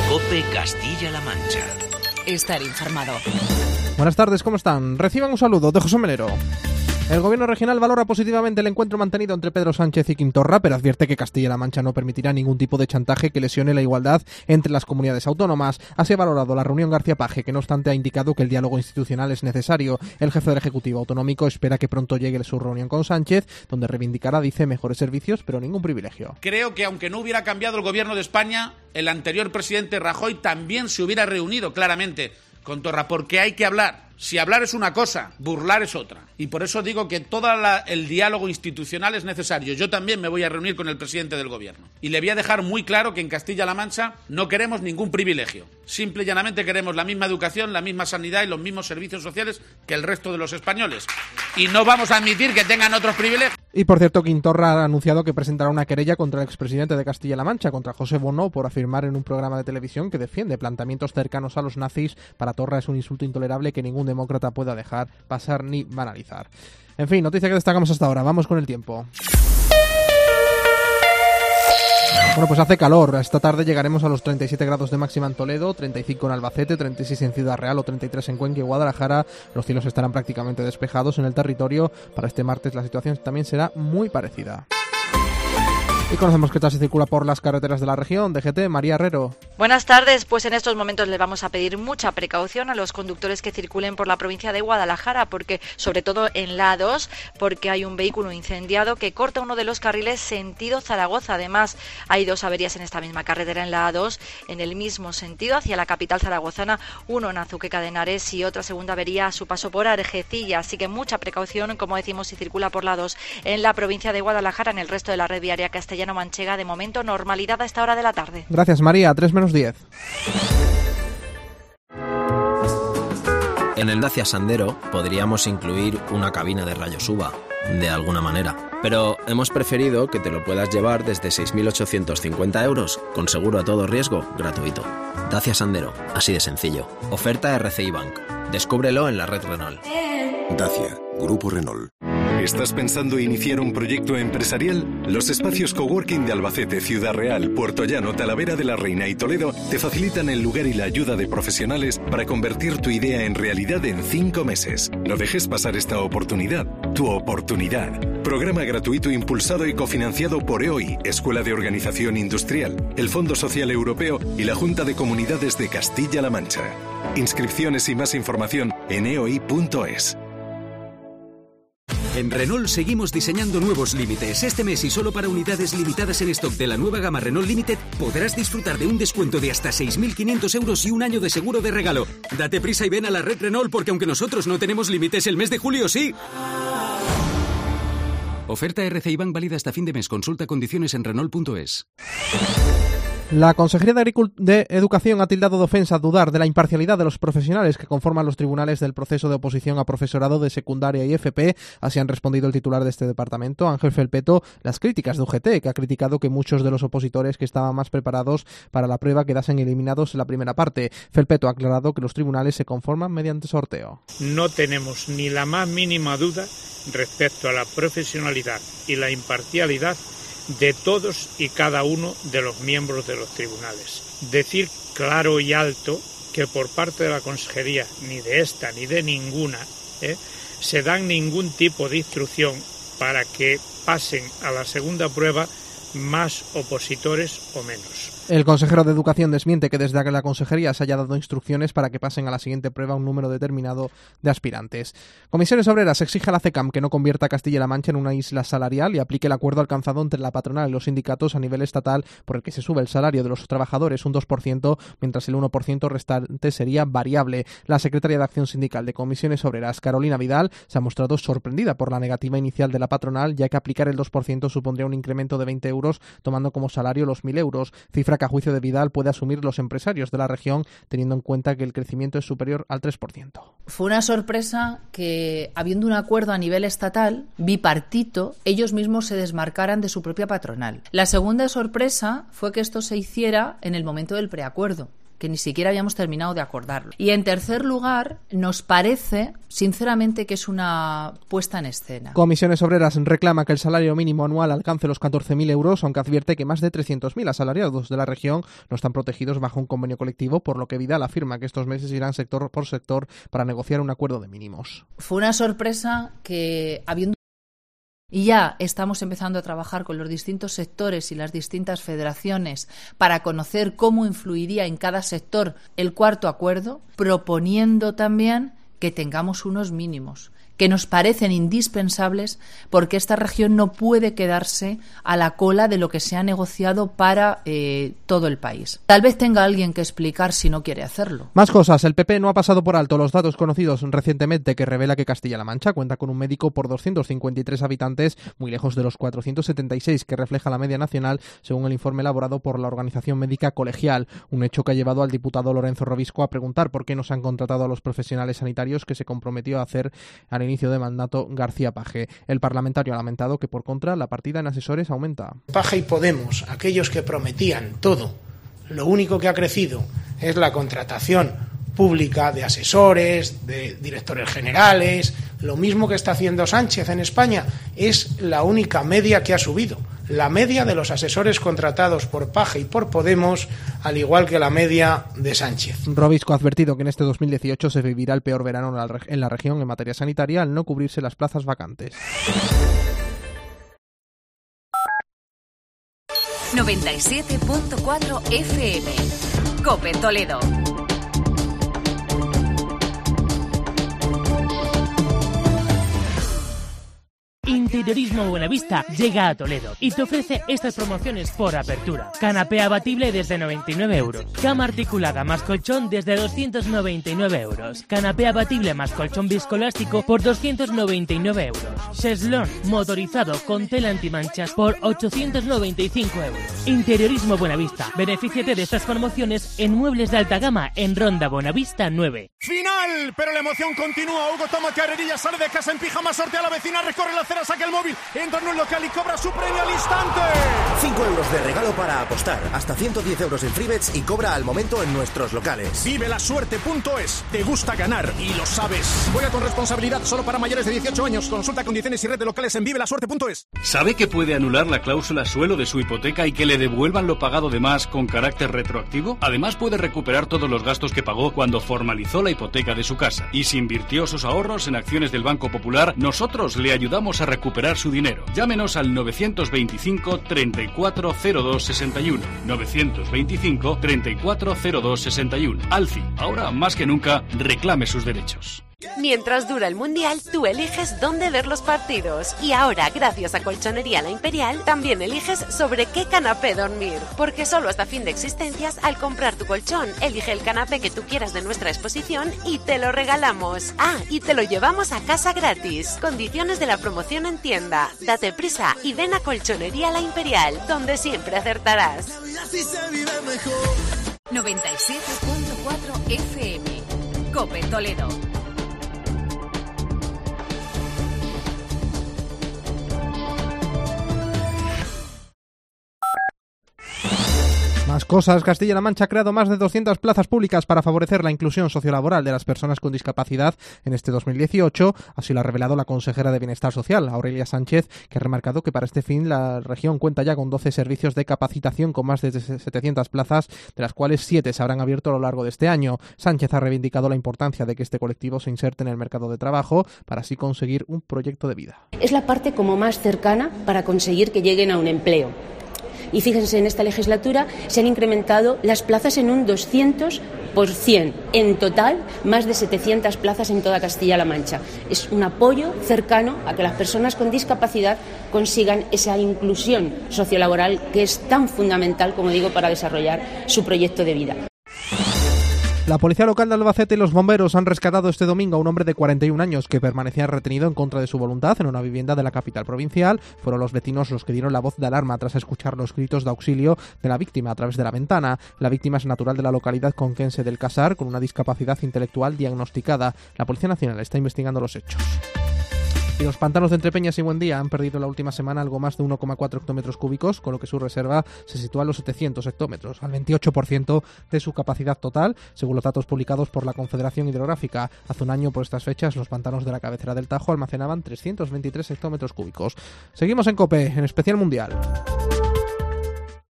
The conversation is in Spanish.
COPE Castilla-La Mancha. Estar informado. Buenas tardes, ¿cómo están? Reciban un saludo de José Melero. El gobierno regional valora positivamente el encuentro mantenido entre Pedro Sánchez y Quim Torra, pero advierte que Castilla-La Mancha no permitirá ningún tipo de chantaje que lesione la igualdad entre las comunidades autónomas. Así ha valorado la reunión García Page, que no obstante ha indicado que el diálogo institucional es necesario. El jefe del Ejecutivo Autonómico espera que pronto llegue su reunión con Sánchez, donde reivindicará, dice, mejores servicios, pero ningún privilegio. Creo que aunque no hubiera cambiado el gobierno de España, el anterior presidente Rajoy también se hubiera reunido claramente con Torra, porque hay que hablar. Si hablar es una cosa, burlar es otra. Y por eso digo que todo el diálogo institucional es necesario. Yo también me voy a reunir con el presidente del gobierno. Y le voy a dejar muy claro que en Castilla-La Mancha no queremos ningún privilegio. Simple y llanamente queremos la misma educación, la misma sanidad y los mismos servicios sociales que el resto de los españoles. Y no vamos a admitir que tengan otros privilegios. Y por cierto, Quim Torra ha anunciado que presentará una querella contra el expresidente de Castilla-La Mancha, contra José Bonó, por afirmar en un programa de televisión que defiende planteamientos cercanos a los nazis. Para Torra es un insulto intolerable que ningún demócrata pueda dejar pasar ni banalizar. En fin, noticia que destacamos hasta ahora. Vamos con el tiempo. Bueno, pues hace calor. Esta tarde llegaremos a los 37 grados de máxima en Toledo, 35 en Albacete, 36 en Ciudad Real o 33 en Cuenca y Guadalajara. Los cielos estarán prácticamente despejados en el territorio. Para este martes la situación también será muy parecida. Y conocemos qué tal se circula por las carreteras de la región. DGT, María Herrero. Buenas tardes. Pues en estos momentos le vamos a pedir mucha precaución a los conductores que circulen por la provincia de Guadalajara, porque sobre todo en la A2, porque hay un vehículo incendiado que corta uno de los carriles sentido Zaragoza. Además, hay dos averías en esta misma carretera en la A2, en el mismo sentido, hacia la capital zaragozana, uno en Azuqueca de Henares y otra segunda avería a su paso por Argecilla. Así que mucha precaución, como decimos, si circula por la A2 en la provincia de Guadalajara. En el resto de la red viaria castellano-manchega, de momento, normalidad a esta hora de la tarde. Gracias, María. 3:10. En el Dacia Sandero podríamos incluir una cabina de rayos UVA, de alguna manera. Pero hemos preferido que te lo puedas llevar desde 6.850 euros, con seguro a todo riesgo, gratuito. Dacia Sandero, así de sencillo. Oferta RCI Bank. Descúbrelo en la red Renault. Dacia, Grupo Renault. ¿Estás pensando iniciar un proyecto empresarial? Los espacios coworking de Albacete, Ciudad Real, Puerto Llano, Talavera de la Reina y Toledo te facilitan el lugar y la ayuda de profesionales para convertir tu idea en realidad en 5 meses. No dejes pasar esta oportunidad. Tu oportunidad. Programa gratuito impulsado y cofinanciado por EOI, Escuela de Organización Industrial, el Fondo Social Europeo y la Junta de Comunidades de Castilla-La Mancha. Inscripciones y más información en eoi.es. En Renault seguimos diseñando nuevos límites. Este mes y solo para unidades limitadas en stock de la nueva gama Renault Limited podrás disfrutar de un descuento de hasta 6.500 euros y un año de seguro de regalo. Date prisa y ven a la red Renault, porque aunque nosotros no tenemos límites, el mes de julio sí. Oferta RCI Bank válida hasta fin de mes. Consulta condiciones en Renault.es. La Consejería de Educación ha tildado de ofensa dudar de la imparcialidad de los profesionales que conforman los tribunales del proceso de oposición a profesorado de secundaria y FP. Así han respondido el titular de este departamento, Ángel Felpeto, las críticas de UGT, que ha criticado que muchos de los opositores que estaban más preparados para la prueba quedasen eliminados en la primera parte. Felpeto ha aclarado que los tribunales se conforman mediante sorteo. No tenemos ni la más mínima duda respecto a la profesionalidad y la imparcialidad de todos y cada uno de los miembros de los tribunales. Decir claro y alto que por parte de la Consejería, ni de esta ni de ninguna, se dan ningún tipo de instrucción para que pasen a la segunda prueba más opositores o menos. El consejero de Educación desmiente que desde la Consejería se haya dado instrucciones para que pasen a la siguiente prueba un número determinado de aspirantes. Comisiones Obreras exige a la CECAM que no convierta a Castilla-La Mancha en una isla salarial y aplique el acuerdo alcanzado entre la patronal y los sindicatos a nivel estatal, por el que se sube el salario de los trabajadores un 2%, mientras el 1% restante sería variable. La secretaria de Acción Sindical de Comisiones Obreras, Carolina Vidal, se ha mostrado sorprendida por la negativa inicial de la patronal, ya que aplicar el 2% supondría un incremento de 20 euros, tomando como salario los 1.000 euros, cifra que a juicio de Vidal puede asumir los empresarios de la región, teniendo en cuenta que el crecimiento es superior al 3%. Fue una sorpresa que, habiendo un acuerdo a nivel estatal, bipartito, ellos mismos se desmarcaran de su propia patronal. La segunda sorpresa fue que esto se hiciera en el momento del preacuerdo. que ni siquiera habíamos terminado de acordarlo. Y en tercer lugar, nos parece, sinceramente, que es una puesta en escena. Comisiones Obreras reclama que el salario mínimo anual alcance los 14.000 euros, aunque advierte que más de 300.000 asalariados de la región no están protegidos bajo un convenio colectivo, por lo que Vidal afirma que estos meses irán sector por sector para negociar un acuerdo de mínimos. Fue una sorpresa que, habiendo... Y ya estamos empezando a trabajar con los distintos sectores y las distintas federaciones para conocer cómo influiría en cada sector el cuarto acuerdo, proponiendo también que tengamos unos mínimos que nos parecen indispensables, porque esta región no puede quedarse a la cola de lo que se ha negociado para todo el país. Tal vez tenga alguien que explicar si no quiere hacerlo. Más cosas. El PP no ha pasado por alto los datos conocidos recientemente que revela que Castilla-La Mancha cuenta con un médico por 253 habitantes, muy lejos de los 476 que refleja la media nacional, según el informe elaborado por la Organización Médica Colegial. Un hecho que ha llevado al diputado Lorenzo Robisco a preguntar por qué no se han contratado a los profesionales sanitarios que se comprometió a hacer al inicio de mandato García Page. El parlamentario ha lamentado que, por contra, la partida en asesores aumenta. Page y Podemos, aquellos que prometían todo, lo único que ha crecido es la contratación pública de asesores, de directores generales. Lo mismo que está haciendo Sánchez en España, es la única media que ha subido. La media de los asesores contratados por Page y por Podemos, al igual que la media de Sánchez. Robisco ha advertido que en este 2018 se vivirá el peor verano en la región en materia sanitaria al no cubrirse las plazas vacantes. 97.4 FM. COPE Toledo. Interiorismo Buenavista llega a Toledo y te ofrece estas promociones por apertura. Canapé abatible desde 99 euros. Cama articulada más colchón desde 299 euros. Canapé abatible más colchón viscoelástico por 299 euros. Cheslón motorizado con tela antimanchas por 895 euros. Interiorismo Buenavista. Benefíciate de estas promociones en muebles de alta gama en Ronda Buenavista 9. ¡Final! Pero la emoción continúa. Hugo toma carrerilla, sale de casa en pijama, sortea a la vecina, recorre la acera, saca el móvil, entra en un local y cobra su premio al instante. 5 euros de regalo para apostar, hasta 110 euros en freebets y cobra al momento en nuestros locales. Vivelasuerte.es. Te gusta ganar y lo sabes. Juega con responsabilidad, solo para mayores de 18 años. Consulta condiciones y red de locales en vivelasuerte.es. ¿Sabe que puede anular la cláusula suelo de su hipoteca y que le devuelvan lo pagado de más con carácter retroactivo? Además puede recuperar todos los gastos que pagó cuando formalizó la hipoteca de su casa. Y si invirtió sus ahorros en acciones del Banco Popular, nosotros le ayudamos a recuperar su dinero. Llámenos al 925 3402 61. 925 3402 61. Alfi, ahora más que nunca, reclame sus derechos. Mientras dura el Mundial, tú eliges dónde ver los partidos. Y ahora, gracias a Colchonería La Imperial, también eliges sobre qué canapé dormir. Porque solo hasta fin de existencias, al comprar tu colchón, elige el canapé que tú quieras de nuestra exposición y te lo regalamos. Ah, y te lo llevamos a casa gratis. Condiciones de la promoción en tienda. Date prisa y ven a Colchonería La Imperial, donde siempre acertarás. 97.4 FM. COPE Toledo. Más cosas. Castilla-La Mancha ha creado más de 200 plazas públicas para favorecer la inclusión sociolaboral de las personas con discapacidad en este 2018. Así lo ha revelado la consejera de Bienestar Social, Aurelia Sánchez, que ha remarcado que para este fin la región cuenta ya con 12 servicios de capacitación con más de 700 plazas, de las cuales 7 se habrán abierto a lo largo de este año. Sánchez ha reivindicado la importancia de que este colectivo se inserte en el mercado de trabajo para así conseguir un proyecto de vida. Es la parte como más cercana para conseguir que lleguen a un empleo. Y fíjense, en esta legislatura se han incrementado las plazas en un 200%. En total, más de 700 plazas en toda Castilla-La Mancha. Es un apoyo cercano a que las personas con discapacidad consigan esa inclusión sociolaboral que es tan fundamental, como digo, para desarrollar su proyecto de vida. La Policía Local de Albacete y los bomberos han rescatado este domingo a un hombre de 41 años que permanecía retenido en contra de su voluntad en una vivienda de la capital provincial. Fueron los vecinos los que dieron la voz de alarma tras escuchar los gritos de auxilio de la víctima a través de la ventana. La víctima es natural de la localidad conquense del Casar, con una discapacidad intelectual diagnosticada. La Policía Nacional está investigando los hechos. Y los pantanos de Entrepeñas y Buendía han perdido la última semana algo más de 1,4 hectómetros cúbicos, con lo que su reserva se sitúa a los 700 hectómetros, al 28% de su capacidad total, según los datos publicados por la Confederación Hidrográfica. Hace un año, por estas fechas, los pantanos de la cabecera del Tajo almacenaban 323 hectómetros cúbicos. Seguimos en COPE, en Especial Mundial.